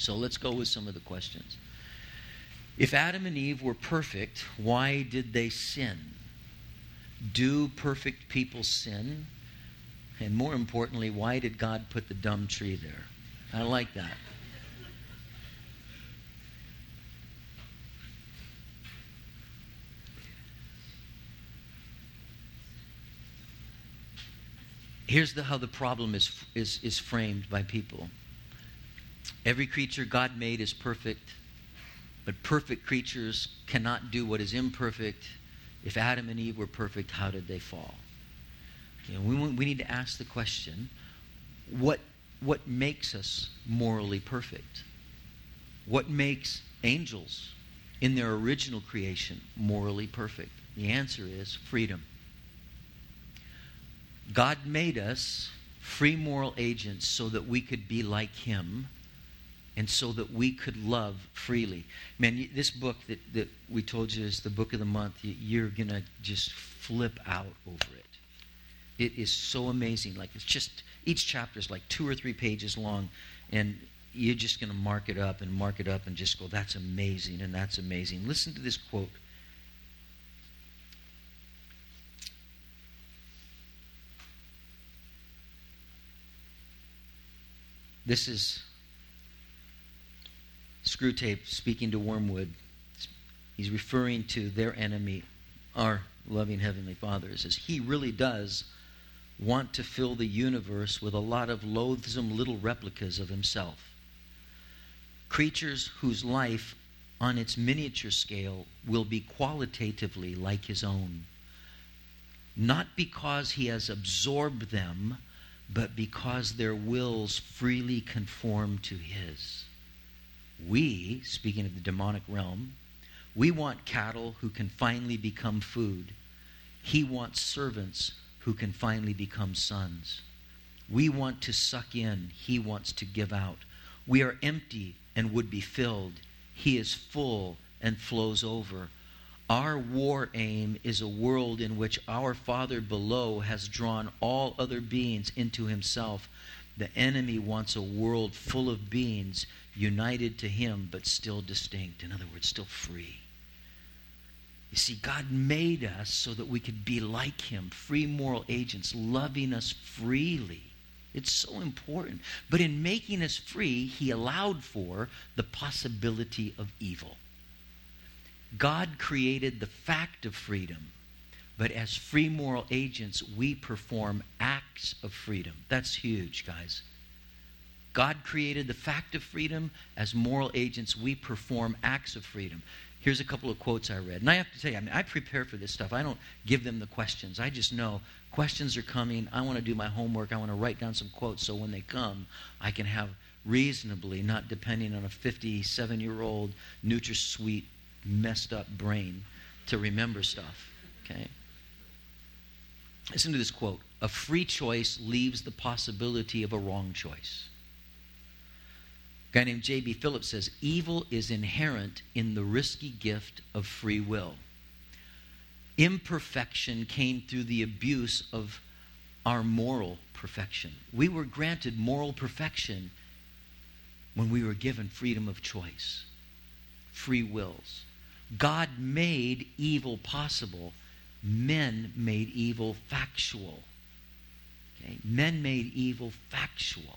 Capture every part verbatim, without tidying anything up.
So let's go with some of the questions. If Adam and Eve were perfect, why did they sin? Do perfect people sin? And more importantly, why did God put the dumb tree there? I like that. Here's the, how the problem is, is, is framed by people. Every creature God made is perfect, but perfect creatures cannot do what is imperfect. If Adam and Eve were perfect, how did they fall? You know, we, we need to ask the question, what, what makes us morally perfect? What makes angels in their original creation morally perfect? The answer is freedom. God made us free moral agents so that we could be like Him and so that we could love freely. Man, this book that, that we told you is the book of the month, you're going to just flip out over it. It is so amazing. Like, it's just, each chapter is like two or three pages long, and you're just going to mark it up and mark it up and just go, that's amazing and that's amazing. Listen to this quote. This is Screwtape speaking to Wormwood. He's referring to their enemy, our loving Heavenly Father. He says, He really does want to fill the universe with a lot of loathsome little replicas of Himself. Creatures whose life on its miniature scale will be qualitatively like His own. Not because He has absorbed them, but because their wills freely conform to His. We, speaking of the demonic realm, we want cattle who can finally become food. He wants servants who can finally become sons. We want to suck in. He wants to give out. We are empty and would be filled. He is full and flows over. Our war aim is a world in which our Father below has drawn all other beings into Himself. The enemy wants a world full of beings united to Him but still distinct. In other words, still free. You see, God made us so that we could be like Him, free moral agents, loving us freely. It's so important. But in making us free, He allowed for the possibility of evil. God created the fact of freedom, but as free moral agents, we perform acts of freedom. That's huge, guys. God created the fact of freedom. As moral agents, we perform acts of freedom. Here's a couple of quotes I read. And I have to tell you, I mean, I prepare for this stuff. I don't give them the questions. I just know questions are coming. I want to do my homework. I want to write down some quotes so when they come, I can have reasonably, not depending on a fifty-seven-year-old NutraSweet messed up brain to remember stuff. Okay? Listen to this quote. A free choice leaves the possibility of a wrong choice. A guy named J B Phillips says, evil is inherent in the risky gift of free will. Imperfection came through the abuse of our moral perfection. We were granted moral perfection when we were given freedom of choice, free wills. God made evil possible. Men made evil factual. Okay? Men made evil factual.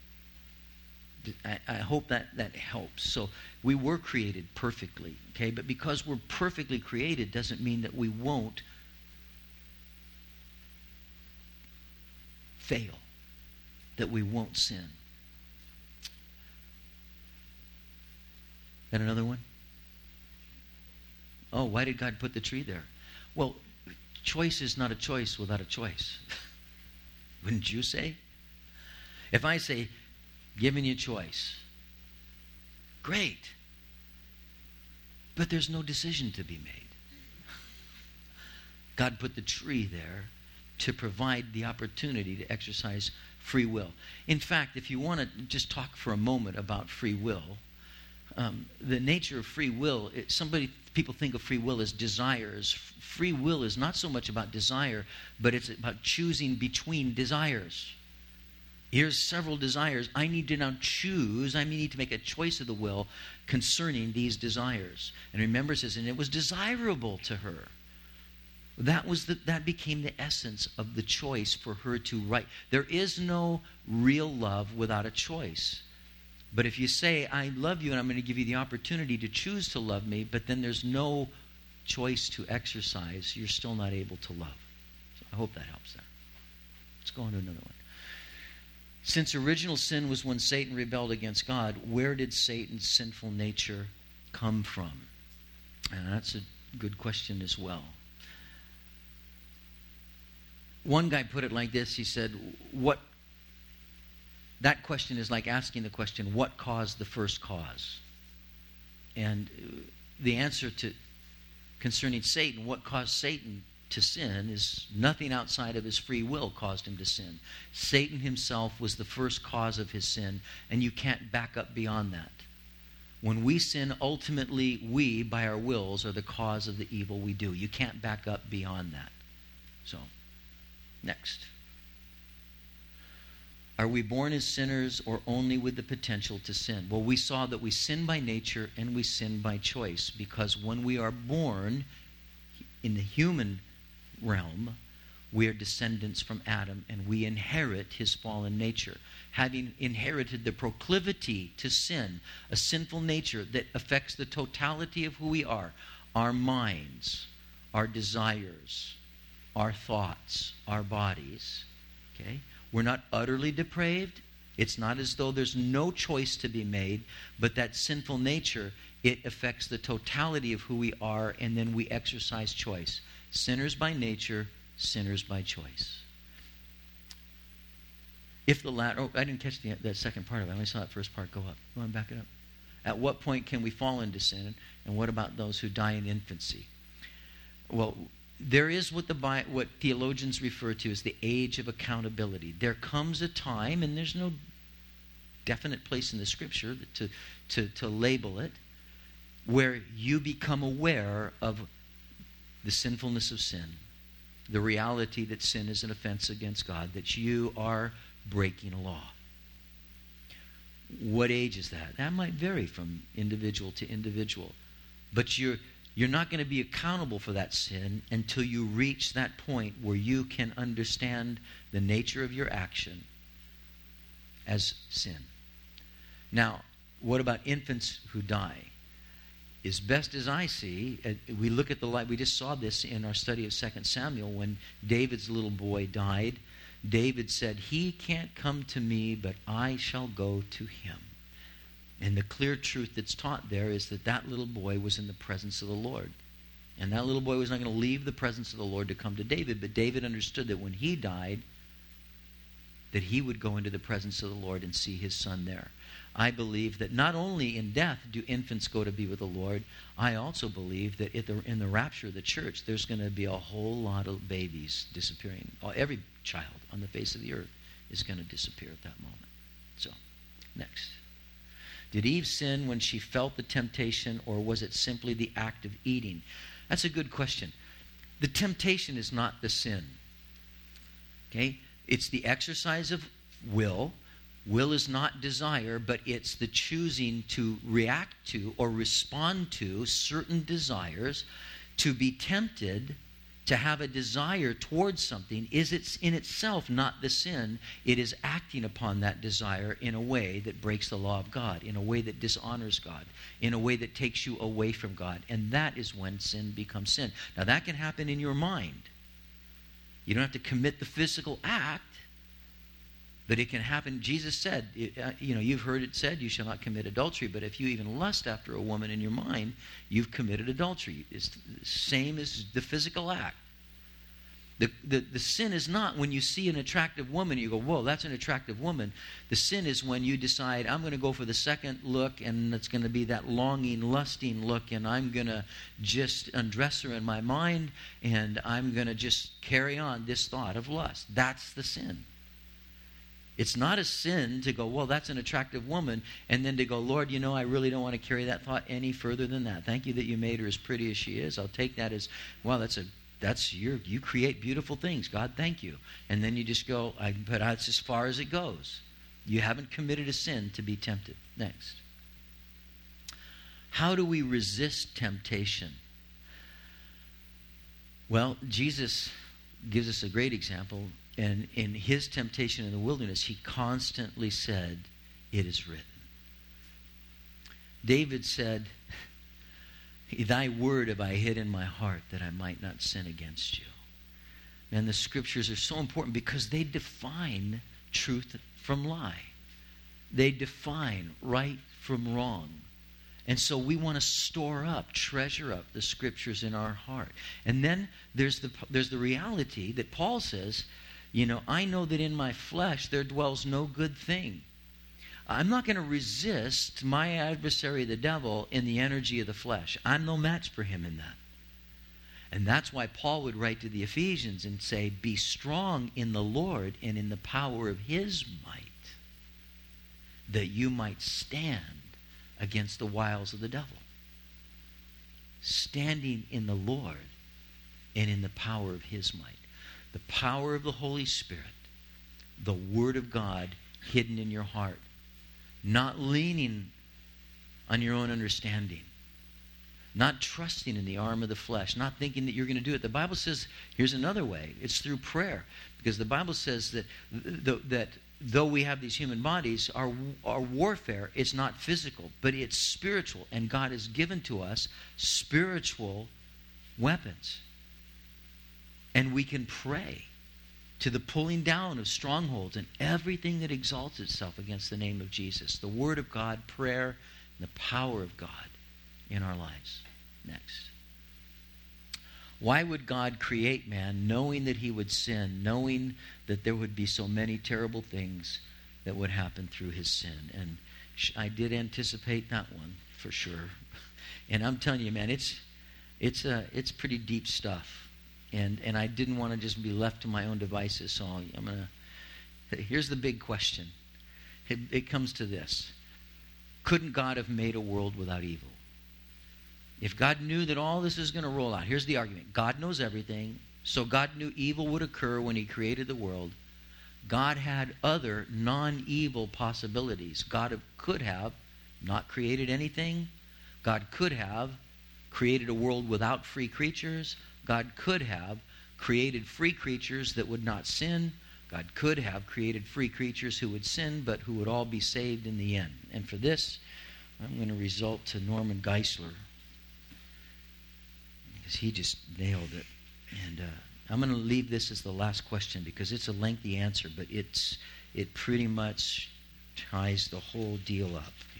I, I hope that, that helps. So we were created perfectly, okay? But because we're perfectly created doesn't mean that we won't fail, that we won't sin. And another one? Oh, why did God put the tree there? Well, choice is not a choice without a choice. Wouldn't you say? If I say, giving you choice, great. But there's no decision to be made. God put the tree there to provide the opportunity to exercise free will. In fact, if you want to just talk for a moment about free will, um, the nature of free will, it, somebody, people think of free will as desires. Free will is not so much about desire, but it's about choosing between desires. Here's several desires. I need to now choose. I need to make a choice of the will concerning these desires. And remember, it says, and it was desirable to her. That was the, that became the essence of the choice for her to write. There is no real love without a choice. But if you say, I love you and I'm going to give you the opportunity to choose to love me, but then there's no choice to exercise, you're still not able to love. So I hope that helps there. Let's go on to another one. Since original sin was when Satan rebelled against God, where did Satan's sinful nature come from? And that's a good question as well. One guy put it like this. He said, "What?" That question is like asking the question, what caused the first cause? And the answer to concerning Satan, what caused Satan to sin, is nothing outside of his free will caused him to sin. Satan himself was the first cause of his sin, and you can't back up beyond that. When we sin, ultimately we, by our wills, are the cause of the evil we do. You can't back up beyond that. So, next. Are we born as sinners or only with the potential to sin? Well, we saw that we sin by nature and we sin by choice, because when we are born in the human realm, we are descendants from Adam and we inherit his fallen nature. Having inherited the proclivity to sin, a sinful nature that affects the totality of who we are, our minds, our desires, our thoughts, our bodies, okay? We're not utterly depraved. It's not as though there's no choice to be made, but that sinful nature, it affects the totality of who we are, and then we exercise choice. Sinners by nature, sinners by choice. If the latter, oh, I didn't catch the, that second part of it. I only saw that first part go up. Go on, back it up. At what point can we fall into sin, and what about those who die in infancy? Well, there is what the what theologians refer to as the age of accountability. There comes a time, and there's no definite place in the Scripture to, to, to label it, where you become aware of the sinfulness of sin, the reality that sin is an offense against God, that you are breaking a law. What age is that? That might vary from individual to individual. But you're You're not going to be accountable for that sin until you reach that point where you can understand the nature of your action as sin. Now, what about infants who die? As best as I see, we look at the life. We just saw this in our study of Second Samuel when David's little boy died. David said, "He can't come to me, but I shall go to him." And the clear truth that's taught there is that that little boy was in the presence of the Lord. And that little boy was not going to leave the presence of the Lord to come to David, but David understood that when he died, that he would go into the presence of the Lord and see his son there. I believe that not only in death do infants go to be with the Lord, I also believe that in the rapture of the church, there's going to be a whole lot of babies disappearing. Every child on the face of the earth is going to disappear at that moment. So, next. Did Eve sin when she felt the temptation, or was it simply the act of eating? That's a good question. The temptation is not the sin. Okay? It's the exercise of will. Will is not desire, but it's the choosing to react to or respond to certain desires. To be tempted, to have a desire towards something, is it's in itself not the sin. It is acting upon that desire in a way that breaks the law of God, in a way that dishonors God, in a way that takes you away from God. And that is when sin becomes sin. Now that can happen in your mind. You don't have to commit the physical act, but it can happen. Jesus said, you know, you've heard it said, you shall not commit adultery. But if you even lust after a woman in your mind, you've committed adultery. It's the same as the physical act. The, the, the sin is not when you see an attractive woman, you go, whoa, that's an attractive woman. The sin is when you decide, I'm going to go for the second look, and it's going to be that longing, lusting look, and I'm going to just undress her in my mind, and I'm going to just carry on this thought of lust. That's the sin. It's not a sin to go, well, that's an attractive woman, and then to go, Lord, you know, I really don't want to carry that thought any further than that. Thank you that you made her as pretty as she is. I'll take that as, well, that's a that's your, you create beautiful things. God, thank you. And then you just go, I, but that's as far as it goes. You haven't committed a sin to be tempted. Next. How do we resist temptation? Well, Jesus gives us a great example. And in his temptation in the wilderness, he constantly said, it is written. David said, thy word have I hid in my heart that I might not sin against you. And the scriptures are so important because they define truth from lie. They define right from wrong. And so we want to store up, treasure up the scriptures in our heart. And then there's the there's the reality that Paul says, you know, I know that in my flesh there dwells no good thing. I'm not going to resist my adversary, the devil, in the energy of the flesh. I'm no match for him in that. And that's why Paul would write to the Ephesians and say, be strong in the Lord and in the power of his might, that you might stand against the wiles of the devil. Standing in the Lord and in the power of his might. The power of the Holy Spirit, the Word of God hidden in your heart. Not leaning on your own understanding. Not trusting in the arm of the flesh. Not thinking that you're going to do it. The Bible says, here's another way. It's through prayer. Because the Bible says that, th- that though we have these human bodies, our, our warfare is not physical, but it's spiritual. And God has given to us spiritual weapons. And we can pray to the pulling down of strongholds and everything that exalts itself against the name of Jesus. The Word of God, prayer, and the power of God in our lives. Next. Why would God create man knowing that he would sin, knowing that there would be so many terrible things that would happen through his sin? And I did anticipate that one for sure. And I'm telling you, man, it's it's uh, it's pretty deep stuff. And and I didn't want to just be left to my own devices, so I'm going to... Here's the big question. It, it comes to this. Couldn't God have made a world without evil? If God knew that all this is going to roll out, here's the argument. God knows everything, so God knew evil would occur when he created the world. God had other non-evil possibilities. God could have not created anything. God could have created a world without free creatures. God could have created free creatures that would not sin. God could have created free creatures who would sin, but who would all be saved in the end. And for this, I'm going to resort to Norman Geisler, because he just nailed it. And uh, I'm going to leave this as the last question, because it's a lengthy answer, but it's it pretty much ties the whole deal up here.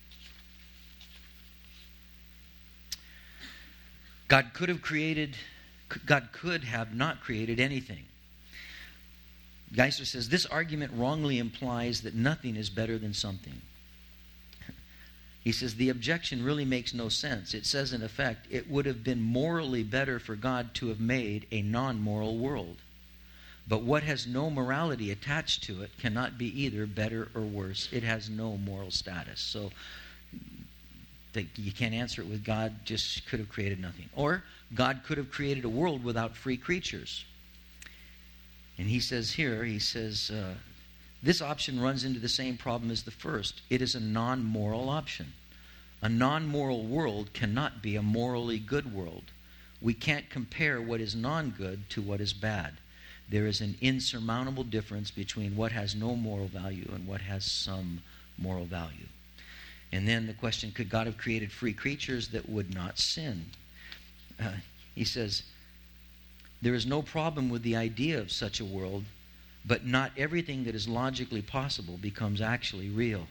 God could have created, God could have not created anything. Geisler says, this argument wrongly implies that nothing is better than something. He says, the objection really makes no sense. It says, in effect, it would have been morally better for God to have made a non-moral world. But what has no morality attached to it cannot be either better or worse. It has no moral status. So you can't answer it with God just could have created nothing. Or God could have created a world without free creatures. And he says here, he says, uh, this option runs into the same problem as the first. It is a non-moral option. A non-moral world cannot be a morally good world. We can't compare what is non-good to what is bad. There is an insurmountable difference between what has no moral value and what has some moral value. And then the question, could God have created free creatures that would not sin? Uh, he says, there is no problem with the idea of such a world, but not everything that is logically possible becomes actually real.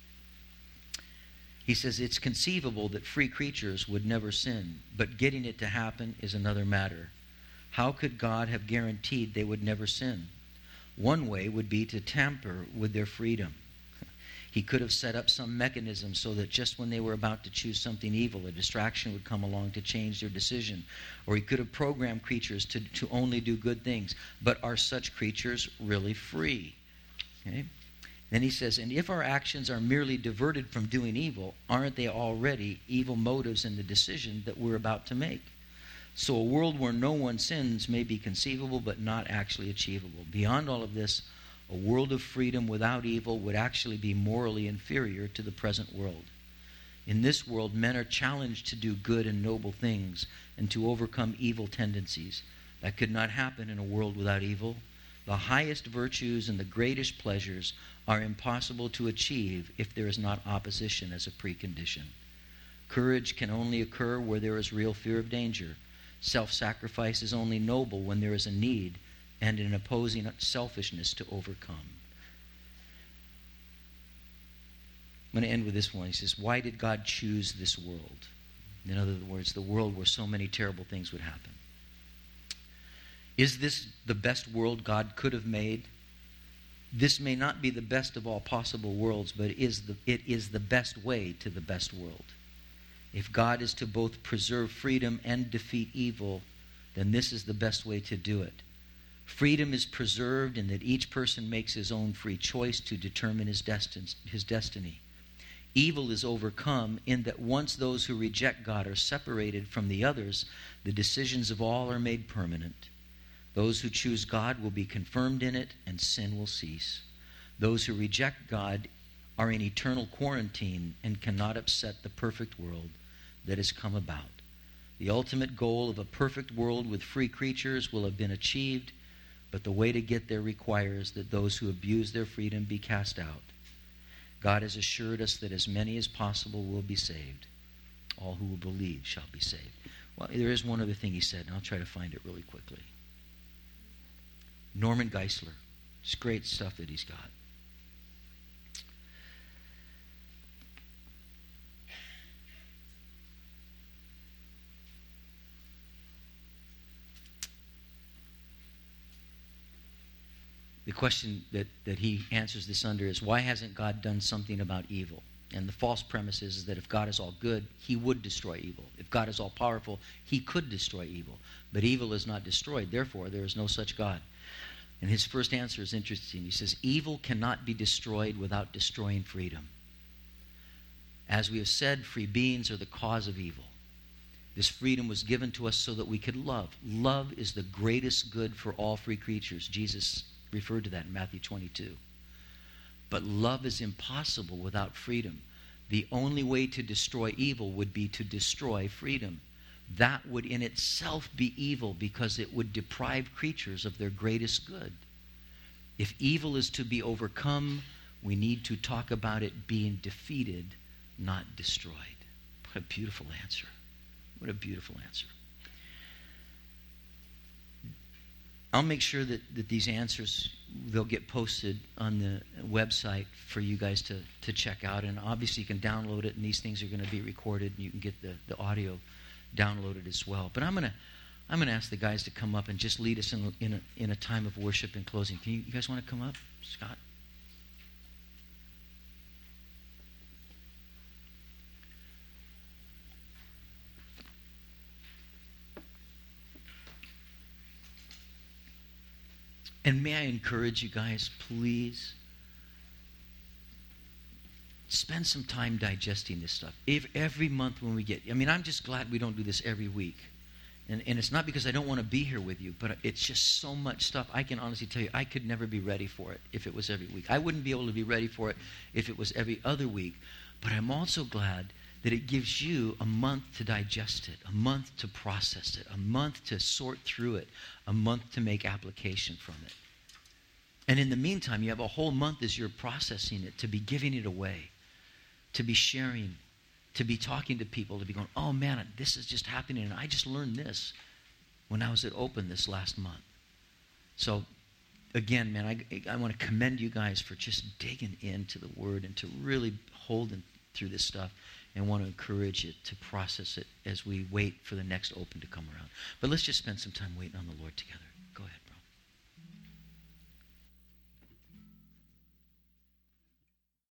He says it's conceivable that free creatures would never sin, but getting it to happen is another matter. How could God have guaranteed they would never sin? One way would be to tamper with their freedom. He could have set up some mechanism so that just when they were about to choose something evil, a distraction would come along to change their decision. Or he could have programmed creatures to, to only do good things. But are such creatures really free? Okay? Then he says, and if our actions are merely diverted from doing evil, aren't they already evil motives in the decision that we're about to make? So a world where no one sins may be conceivable but not actually achievable. Beyond all of this, a world of freedom without evil would actually be morally inferior to the present world. In this world, men are challenged to do good and noble things and to overcome evil tendencies. That could not happen in a world without evil. The highest virtues and the greatest pleasures are impossible to achieve if there is not opposition as a precondition. Courage can only occur where there is real fear of danger. Self-sacrifice is only noble when there is a need and an opposing selfishness to overcome. I'm going to end with this one. He says, why did God choose this world? In other words, the world where so many terrible things would happen. Is this the best world God could have made? This may not be the best of all possible worlds, but it is the, it is the best way to the best world. If God is to both preserve freedom and defeat evil, then this is the best way to do it. Freedom is preserved in that each person makes his own free choice to determine his, destin- his destiny. Evil is overcome in that once those who reject God are separated from the others, the decisions of all are made permanent. Those who choose God will be confirmed in it, and sin will cease. Those who reject God are in eternal quarantine and cannot upset the perfect world that has come about. The ultimate goal of a perfect world with free creatures will have been achieved, but the way to get there requires that those who abuse their freedom be cast out. God has assured us that as many as possible will be saved. All who will believe shall be saved. Well, there is one other thing he said, and I'll try to find it really quickly. Norman Geisler. It's great stuff that he's got. The question that, that he answers this under is, why hasn't God done something about evil? And the false premise is, is that if God is all good, he would destroy evil. If God is all powerful, he could destroy evil. But evil is not destroyed. Therefore, there is no such God. And his first answer is interesting. He says, evil cannot be destroyed without destroying freedom. As we have said, free beings are the cause of evil. This freedom was given to us so that we could love. Love is the greatest good for all free creatures. Jesus referred to that in Matthew twenty-two. But love is impossible without freedom. The only way to destroy evil would be to destroy freedom. That would in itself be evil because it would deprive creatures of their greatest good. If evil is to be overcome, we need to talk about it being defeated, not destroyed. What a beautiful answer. What a beautiful answer. I'll make sure that, that these answers, they'll get posted on the website for you guys to, to check out. And obviously you can download it, and these things are going to be recorded, and you can get the, the audio downloaded as well. But I'm going to I'm going to ask the guys to come up and just lead us in, in, a, in a time of worship and closing. Can you, you guys want to come up? Scott? And may I encourage you guys, please, spend some time digesting this stuff. If, every month when we get, I mean, I'm just glad we don't do this every week. And, and it's not because I don't want to be here with you, but it's just so much stuff. I can honestly tell you, I could never be ready for it if it was every week. I wouldn't be able to be ready for it if it was every other week. But I'm also glad that it gives you a month to digest it, a month to process it, a month to sort through it, a month to make application from it. And in the meantime, you have a whole month as you're processing it to be giving it away, to be sharing, to be talking to people, to be going, oh man, this is just happening, and I just learned this when I was at Open this last month. So again, man, I, I want to commend you guys for just digging into the Word and to really holding through this stuff, and want to encourage you to process it as we wait for the next Open to come around. But let's just spend some time waiting on the Lord together. Go ahead, bro.